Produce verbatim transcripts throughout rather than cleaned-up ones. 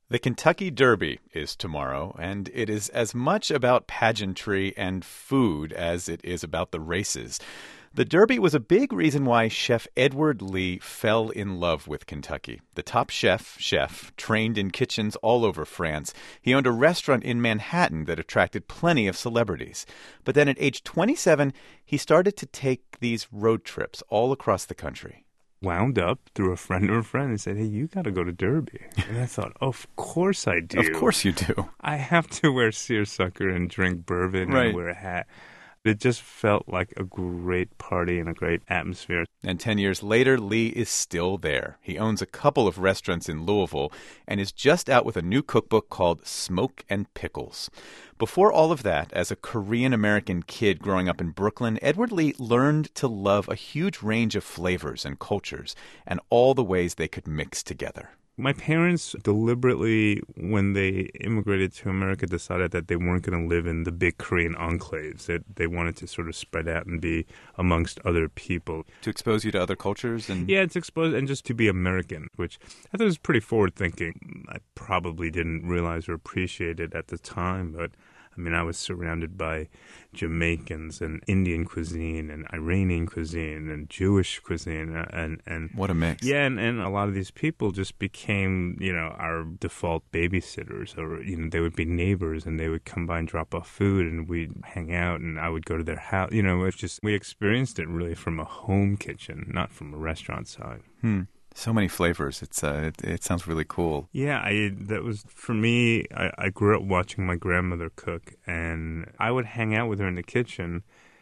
The Kentucky Derby is tomorrow, and it is as much about pageantry and food as it is about the races. The Derby was a big reason why Chef Edward Lee fell in love with Kentucky. The top chef, chef, trained in kitchens all over France. He owned a restaurant in Manhattan that attracted plenty of celebrities. But then at age twenty-seven, he started to take these road trips all across the country. Wound up through a friend of a friend and said, hey, you got to go to Derby. And I thought, of course I do. Of course you do. I have to wear seersucker and drink bourbon right. and wear a hat. It just felt like a great party and a great atmosphere. And ten years later, Lee is still there. He owns a couple of restaurants in Louisville and is just out with a new cookbook called Smoke and Pickles. Before all of that, as a Korean-American kid growing up in Brooklyn, Edward Lee learned to love a huge range of flavors and cultures and all the ways they could mix together. My parents deliberately, when they immigrated to America, decided that they weren't going to live in the big Korean enclaves. That they wanted to sort of spread out and be amongst other people. To expose you to other cultures? and Yeah, to expose and just to be American, which I thought was pretty forward-thinking. I probably didn't realize or appreciate it at the time, but I mean, I was surrounded by Jamaicans and Indian cuisine and Iranian cuisine and Jewish cuisine. and and What a mix. Yeah, and, and a lot of these people just became, you know, our default babysitters. Or, you know, they would be neighbors and they would come by and drop off food and we'd hang out and I would go to their house. You know, it's just, we experienced it really from a home kitchen, not from a restaurant side. Hmm. So many flavors. It's uh, it, it sounds really cool. Yeah, I that was for me. I, I grew up watching my grandmother cook, and I would hang out with her in the kitchen,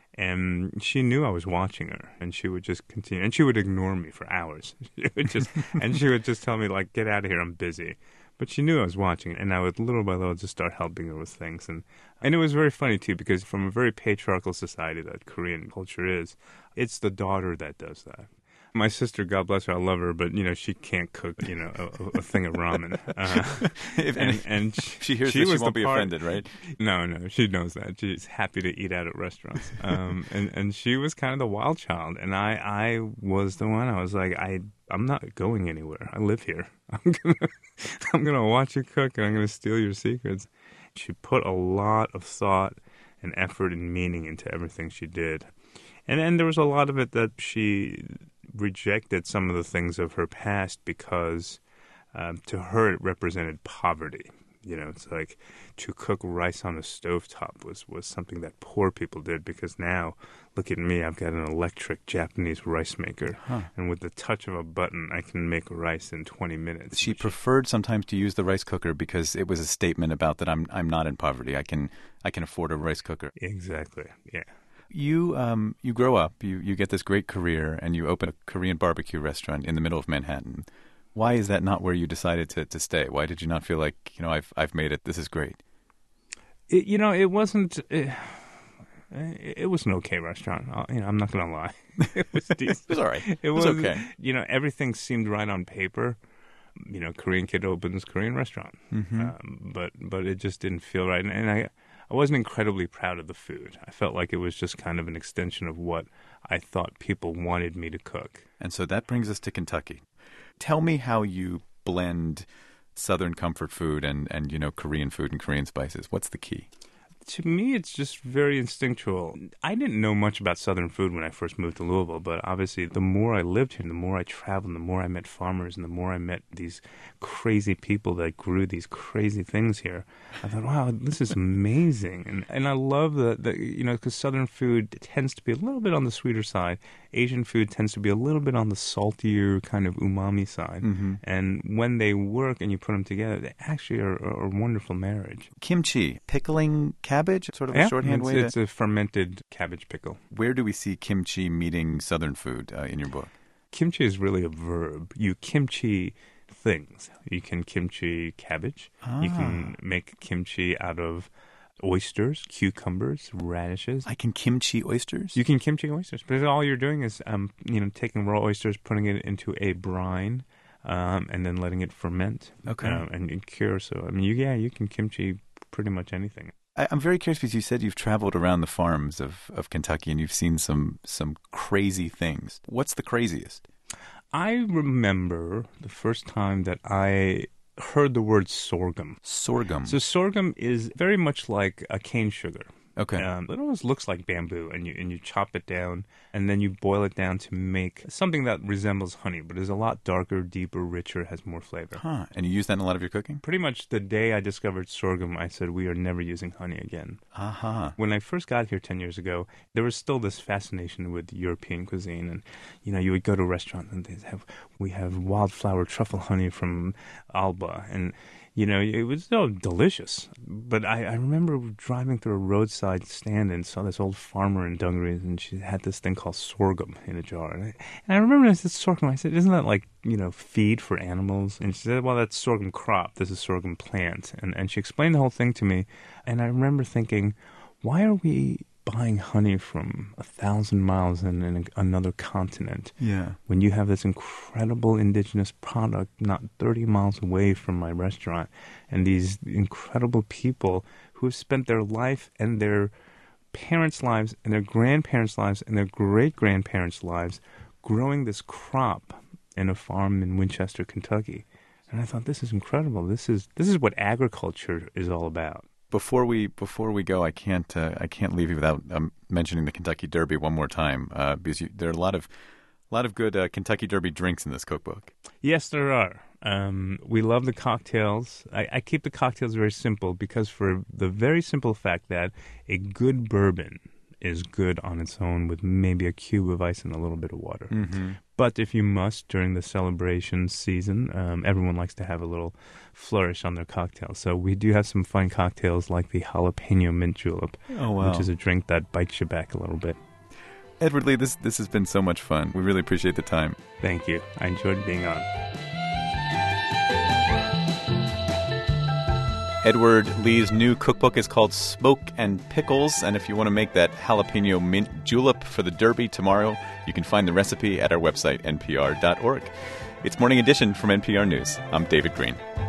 and she knew I was watching her, and she would just continue, and she would ignore me for hours. She would just, and she would just tell me like, "Get out of here, I'm busy." But she knew I was watching, and I would little by little just start helping her with things, and and it was very funny too because from a very patriarchal society that Korean culture is, it's the daughter that does that. My sister, God bless her, I love her, but, you know, she can't cook, you know, a, a thing of ramen. Uh, if, and, and she, she hears she this, was she won't be part, offended, right? No, no, she knows that. She's happy to eat out at restaurants. Um, and, and she was kind of the wild child, and I, I was the one. I was like, I, I'm not going anywhere. I live here. I'm gonna, I'm gonna watch you cook, and I'm gonna steal your secrets. She put a lot of thought and effort and meaning into everything she did. And then there was a lot of it that she rejected some of the things of her past because um, to her it represented poverty. You know, it's like to cook rice on a stovetop was, was something that poor people did because now, look at me, I've got an electric Japanese rice maker. Huh. And with the touch of a button, I can make rice in twenty minutes. She preferred sometimes to use the rice cooker because it was a statement about that I'm I'm not in poverty. I can I can afford a rice cooker. Exactly, yeah. You um you grow up, you, you get this great career, and you open a Korean barbecue restaurant in the middle of Manhattan. Why is that not where you decided to, to stay? Why did you not feel like, you know, I've I've made it, this is great? It, you know, it wasn't, it, it was an okay restaurant. I'll, you know, I'm not going to lie. It was decent. It was all right. It, it was, was okay. You know, everything seemed right on paper. You know, Korean kid opens Korean restaurant. Mm-hmm. Um, but but it just didn't feel right. And, and I I wasn't incredibly proud of the food. I felt like it was just kind of an extension of what I thought people wanted me to cook. And so that brings us to Kentucky. Tell me how you blend Southern comfort food and, and you know, Korean food and Korean spices. What's the key? To me, it's just very instinctual. I didn't know much about Southern food when I first moved to Louisville, but obviously the more I lived here, the more I traveled, the more I met farmers, and the more I met these crazy people that grew these crazy things here, I thought, wow, this is amazing. And and I love that, the, you know, because Southern food tends to be a little bit on the sweeter side. Asian food tends to be a little bit on the saltier kind of umami side. Mm-hmm. And when they work and you put them together, they actually are, are a wonderful marriage. Kimchi, pickling cabbage, sort of yeah, a shorthand it's, way it's to... a fermented cabbage pickle. Where do we see kimchi meeting Southern food uh, in your book? Kimchi is really a verb. You kimchi things. You can kimchi cabbage. Ah. You can make kimchi out of oysters, cucumbers, radishes. I can kimchi oysters? You can kimchi oysters. But all you're doing is um, you know, taking raw oysters, putting it into a brine, um, and then letting it ferment. Okay. Um, and, and cure. So, I mean, you, yeah, you can kimchi pretty much anything. I, I'm very curious because you said you've traveled around the farms of, of Kentucky and you've seen some some crazy things. What's the craziest? I remember the first time that I heard the word sorghum. Sorghum. So sorghum is very much like a cane sugar. Okay. Um, it almost looks like bamboo, and you and you chop it down, and then you boil it down to make something that resembles honey, but is a lot darker, deeper, richer, has more flavor. Huh. And you use that in a lot of your cooking? Pretty much the day I discovered sorghum, I said, we are never using honey again. Aha. Uh-huh. When I first got here ten years ago, there was still this fascination with European cuisine. And, you know, you would go to a restaurant and they'd have, we have wildflower truffle honey from Alba. And, you know, it was so delicious. But I, I remember driving through a roadside stand and saw this old farmer in Dungarees, and she had this thing called sorghum in a jar. And I, and I remember I said, sorghum. I said, isn't that like, you know, feed for animals? And she said, well, that's sorghum crop. This is sorghum plant. And, and she explained the whole thing to me. And I remember thinking, why are we buying honey from a thousand miles in, in another continent Yeah. when you have this incredible indigenous product not thirty miles away from my restaurant, and these incredible people who have spent their life and their parents' lives and their grandparents' lives and their great-grandparents' lives growing this crop in a farm in Winchester, Kentucky. And I thought, this is incredible. This is this is what agriculture is all about. Before we before we go, I can't uh, I can't leave you without um, mentioning the Kentucky Derby one more time uh, because you, there are a lot of a lot of good uh, Kentucky Derby drinks in this cookbook. Yes, there are. Um, we love the cocktails. I, I keep the cocktails very simple because for the very simple fact that a good bourbon is good on its own with maybe a cube of ice and a little bit of water. Mm-hmm. But if you must, during the celebration season, um, everyone likes to have a little flourish on their cocktails. So we do have some fun cocktails like the jalapeno mint julep, Oh, wow. which is a drink that bites you back a little bit. Edward Lee, this this has been so much fun. We really appreciate the time. Thank you. I enjoyed being on. Edward Lee's new cookbook is called Smoke and Pickles, and if you want to make that jalapeno mint julep for the Derby tomorrow, you can find the recipe at our website, n p r dot org. It's Morning Edition from N P R News. I'm David Green.